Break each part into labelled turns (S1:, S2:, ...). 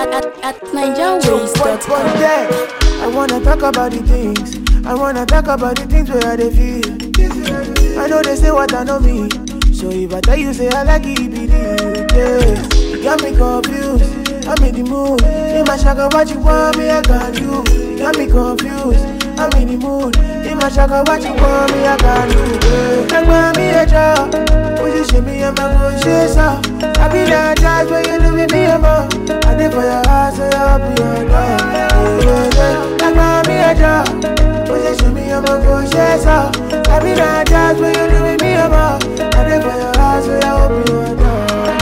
S1: at NigerWays.com.
S2: I wanna talk about the things. I wanna talk about the things where they feel. I know they say what I know me. So if I tell you say I like it, be real. Yeah. You got me confused. I'm in the mood. In my shaka, what you want me, I got you. You got me confused. I'm in the mood. In my shaka, what you want me, I got you. Like want me a job. Position me, I'm a good chaser. I be that jazz when you do with me, I'm a. I did for your house, so I'll be your dog. Like want me a job. Position me, I'm a good chaser. I be that jazz when you do with me, I'm a. I did for your house, so I'll be your dog.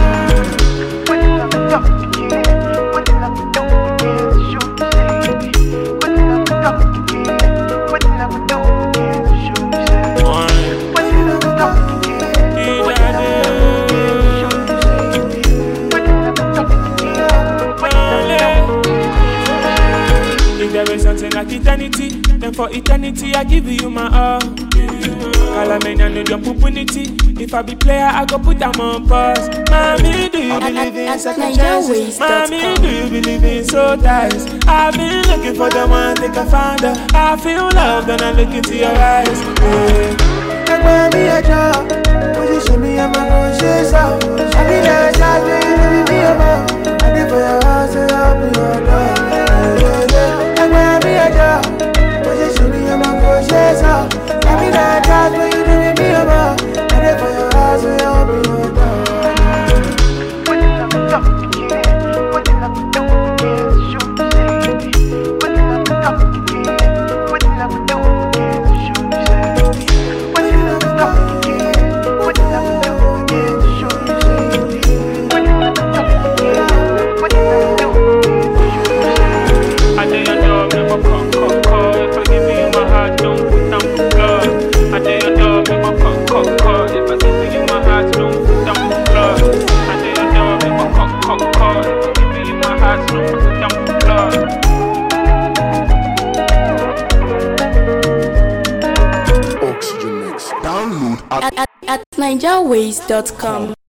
S3: There is something like eternity, then for eternity I give you my all. Calamania no jump opportunity. If I be player, I go put them on pause. Mommy, do you believe in second chances? Mommy, do you believe in soul ties? I've been looking for the one, think I found her. I feel love, then I look into your eyes.
S2: Like mommy a job, position me, I'm a good chaser. I be that shot, baby, me a man. I did for your house, so I'll be your dog. Position me, I'm a good chaser. I be that jazz when you do with me, I'm a. I did for your house, so I'll be your dog. What you love to talk to kid? What you love to do with shoot say? What you love to talk to kid? What you love to do with shoot say? What you love to talk to kid? What you love to do with shoot say? What you love to talk to kid? What you love to do with shoot say?
S3: I do your job, never come. If I give you my heart, don't put down the blood. I do your job, never come. If I give you my heart, don't put down the blood. I do your job, never come. If I give you my heart, don't put down the blood.
S4: Oxygen Mix. Download
S1: At NigerWays.com.